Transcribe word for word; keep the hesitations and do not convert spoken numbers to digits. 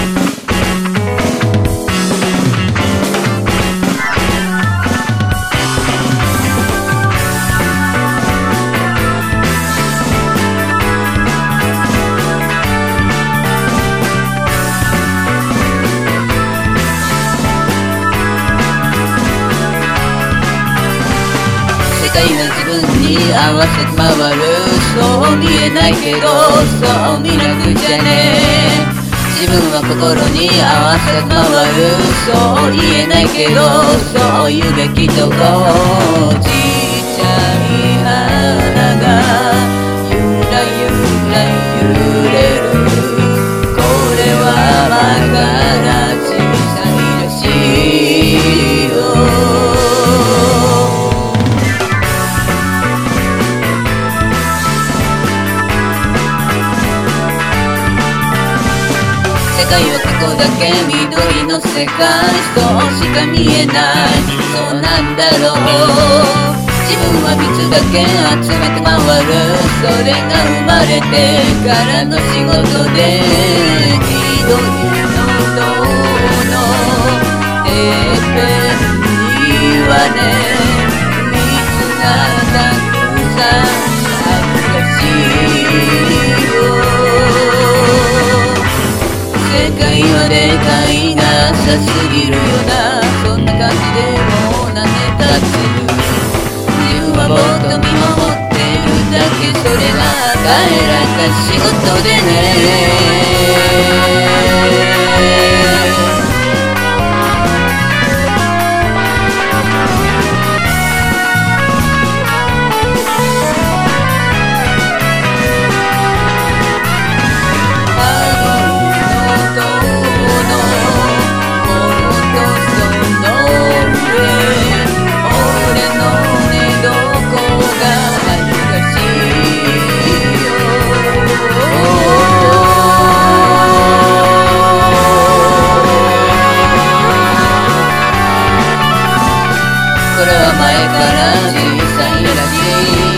世界は自分に合わせて回る。そう見えないけどそう見なくちゃね。自分は心に合わせて回る。そう言えないけどそう言うべきとこ。ちっちゃい花がゆらゆら揺れる。これはまだ小さいらしいよ。世界はここだけ緑の世界。そうしか見えない。そうなんだろう。自分は蜜だけ集めて回る。それが生まれてからの仕事で緑の塔のてっぺんにはね蜜がたくさんあるらしいよ。世界はでかいがさすぎるよな。そんな感じでもう何年経つ。自分はぼーっと見守ってるだけ。それが彼らが仕事でね。これは前から小さいらしい。